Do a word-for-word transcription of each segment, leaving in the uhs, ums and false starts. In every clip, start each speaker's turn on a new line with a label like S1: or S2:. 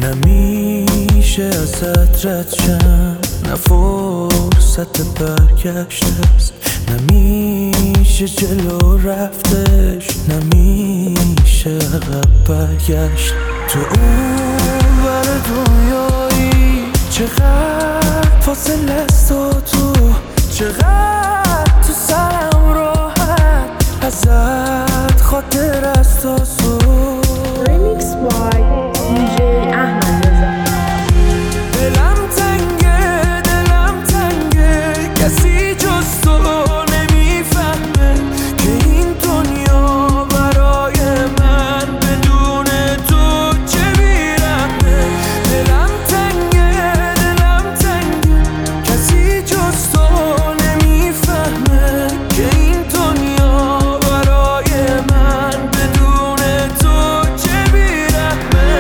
S1: نمیشه ازت رد شم، نه فرصت برگشت است، نمیشه جلو رفتش، نمیشه عقب برگشت. تو اون ور دنیایی چقدر فاصله است و تو چقدر تو سرم راحت ازت خاطر است آسون.
S2: Remix by دی جی احمد رضا.
S1: دلم تنگه دلم تنگه کسی جز تو نمیفهمه که این دنیا برای من بدون تو چه بیرمه. دلم تنگه دلم تنگه کسی جز تو نمیفهمه که این دنیا برای من بدون تو چه بیرمه.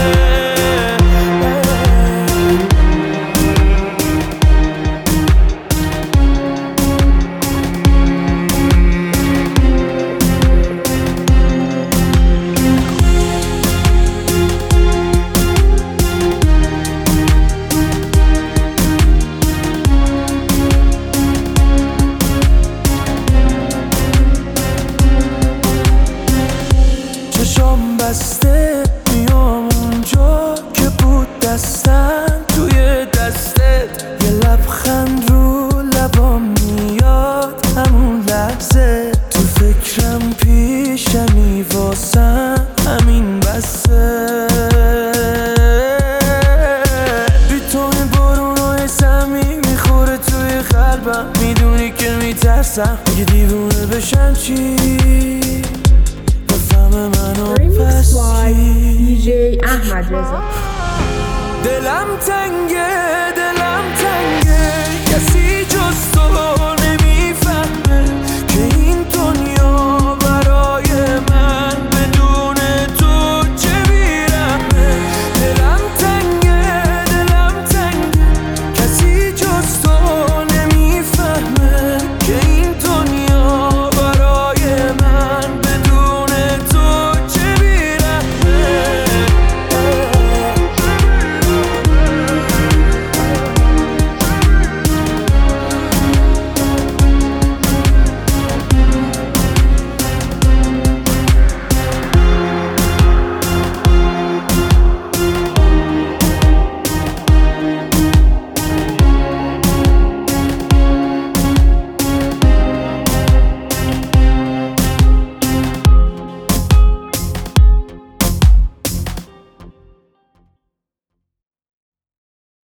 S1: چشام بسته میام اونجا که بود دستم توی دستت، یه لبخند رو لبام میاد همون لحظه، تو فکرم پیشمی واسم همین بسه. بی تو این بارونای سمی میخوره توی قلبم، میدونی که میترسم اگه دیوونه بشم چی منو
S2: Remix by
S1: پس
S2: دی جی احمد رضا.
S1: دلم تنگه